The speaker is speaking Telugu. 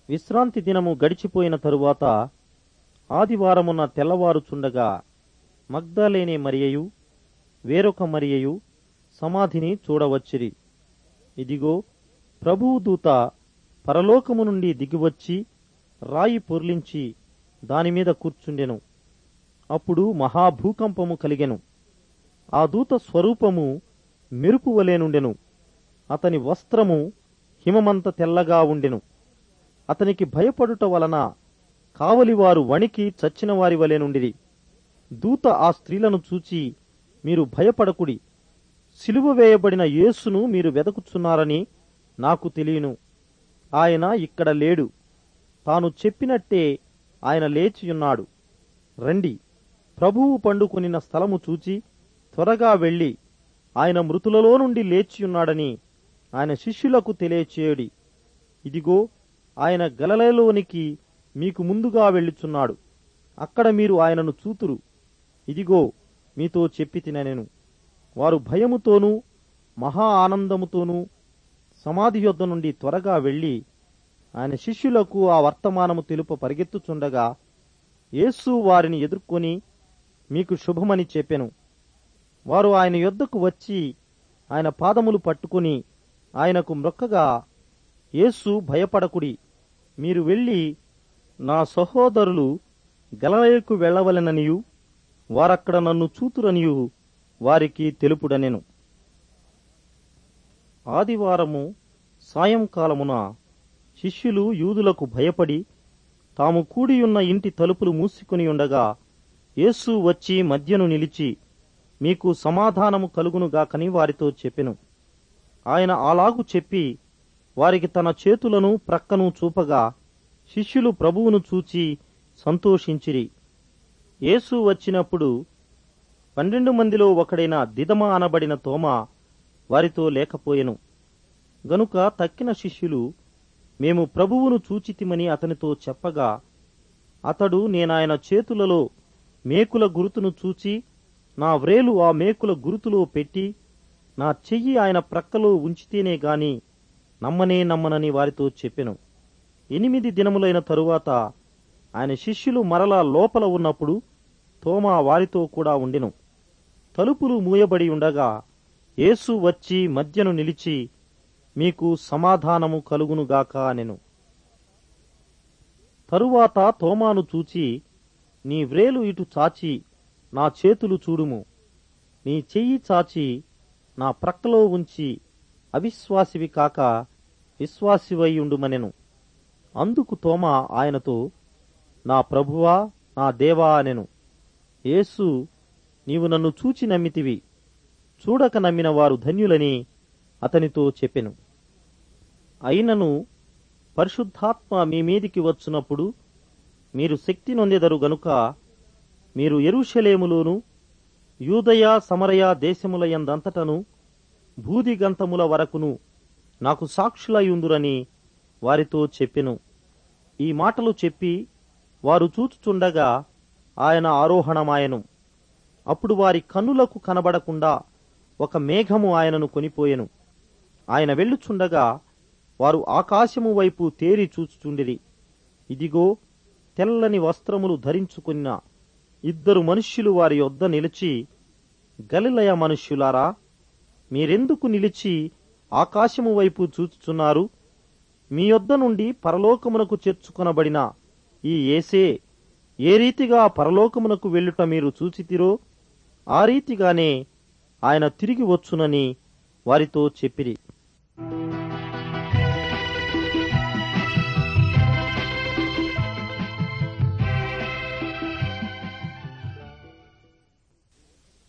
విశ్రాంతి దినము గడిచిపోయిన తరువాత ఆదివారమున తెల్లవారుచుండగా మగ్దలేనే మరియయు వేరొక మరియయు సమాధిని చూడవచ్చిరి. ఇదిగో, ప్రభువు దూత పరలోకము నుండి దిగివచ్చి రాయి పొర్లించి దానిమీద కూర్చుండెను. అప్పుడు మహాభూకంపము కలిగెను. ఆ దూత స్వరూపము మెరుపు వలెనుండెను. అతని వస్త్రము హిమమంత తెల్లగా ఉండెను. అతనికి భయపడుట వలన కావలివారు వణికి చచ్చిన వారి వలెనుండిరి. దూత ఆ స్త్రీలను చూచి, మీరు భయపడకుడి, సిలువ వేయబడిన యేసును మీరు వెదకుచున్నారని నాకు తెలియను. ఆయన ఇక్కడ లేడు. తాను చెప్పినట్టే ఆయన లేచియున్నాడు. రండి, ప్రభువు పండుకొనిన స్థలము చూచి త్వరగా వెళ్లి ఆయన మృతులలో నుండి లేచియున్నాడని ఆయన శిష్యులకు తెలియచేయడి. ఇదిగో, ఆయన గలిలయలోనికి మీకు ముందుగా వెళ్ళుచున్నాడు. అక్కడ మీరు ఆయనను చూతురు. ఇదిగో, మీతో చెప్పితినెను. వారు భయముతోనూ మహా ఆనందముతోనూ సమాధి యొద్ద నుండి త్వరగా వెళ్లి ఆయన శిష్యులకు ఆ వర్తమానము తెలుప పరిగెత్తుచుండగా యేసు వారిని ఎదుర్కొని, మీకు శుభమని చెప్పెను. వారు ఆయన యొద్దకు వచ్చి ఆయన పాదములు పట్టుకుని ఆయనకు మ్రొక్కగా, యేసు భయపడకుడి, మీరు వెళ్లి నా సహోదరులు గలిలయకు వెళ్లవలెననియు వారక్కడ నన్ను చూతురనియు వారికి తెలుపుడనెను. ఆదివారము సాయంకాలమున శిష్యులు యూదులకు భయపడి తాము కూడియున్న ఇంటి తలుపులు మూసుకుని ఉండగా యేసు వచ్చి మధ్యను నిలిచి, మీకు సమాధానము కలుగునుగాకని వారితో చెప్పెను. ఆయన అలాగు చెప్పి వారికి తన చేతులను ప్రక్కను చూపగా శిష్యులు ప్రభువును చూచి సంతోషించిరి. యేసు వచ్చినప్పుడు 12 మందిలో ఒకడైన దిదమ అనబడిన తోమా వారితో లేకపోయెను. గనుక తక్కిన శిష్యులు, మేము ప్రభువును చూచితిమని అతనితో చెప్పగా, అతడు, నేనాయన చేతులలో మేకుల గురుతును చూచి నా వ్రేలు ఆ మేకుల గురుతులో పెట్టి నా చెయ్యి ఆయన ప్రక్కలో ఉంచితేనే గాని నమ్మనని వారితో చెప్పెను. 8 దినములైన తరువాత ఆయన శిష్యులు మరలా లోపల ఉన్నప్పుడు తోమా వారితో కూడా ఉండెను. తలుపులు మూయబడి ఉండగా యేసు వచ్చి మధ్యను నిలిచి, మీకు సమాధానము కలుగునుగాక అనెను. తరువాత తోమాను చూచి, నీ వ్రేలు ఇటు చాచి నా చేతులు చూడుము, నీ చెయ్యి చాచి నా ప్రక్కలో ఉంచి అవిశ్వాసివి కాక విశ్వాసివై ఉండుమనెను. అందుకు తోమా ఆయనతో, నా ప్రభువా, నా దేవా అనెను. యేసు, నీవు నన్ను చూచి నమ్మితివి, చూడక నమ్మిన వారు ధన్యులని అతనితో చెప్పెను. అయినను పరిశుద్ధాత్మ మీ మీదికి వచ్చునప్పుడు మీరు శక్తి నొందెదరు గనుక మీరు యెరూషలేములోను యూదయ సమరయ దేశములయందంతటను భూదిగంతముల వరకును నాకు సాక్షులయుందురని వారితో చెప్పెను. ఈ మాటలు చెప్పి వారు చూచుచుండగా ఆయన ఆరోహణమాయెను. అప్పుడు వారి కన్నులకు కనబడకుండా ఒక మేఘము ఆయనను కొనిపోయెను. ఆయన వెళ్ళుచుండగా వారు ఆకాశము వైపు తేరి చూచుచుండిరి. ఇదిగో, తెల్లని వస్త్రములు ధరించుకున్న 2 మనుష్యులు వారి యొద్ద నిలిచి, గలిలయ మనుష్యులారా, మీరెందుకు నిలిచి ఆకాశము వైపు చూచుచున్నారు? మీ యొద్ద నుండి పరలోకమునకు చేర్చుకొనబడిన ఈ యేసే ఏ రీతిగా పరలోకమునకు వెళ్ళుట మీరు చూచితిరో ఆ రీతిగానే ఆయన తిరిగి వచ్చునని వారితో చెప్పిరి.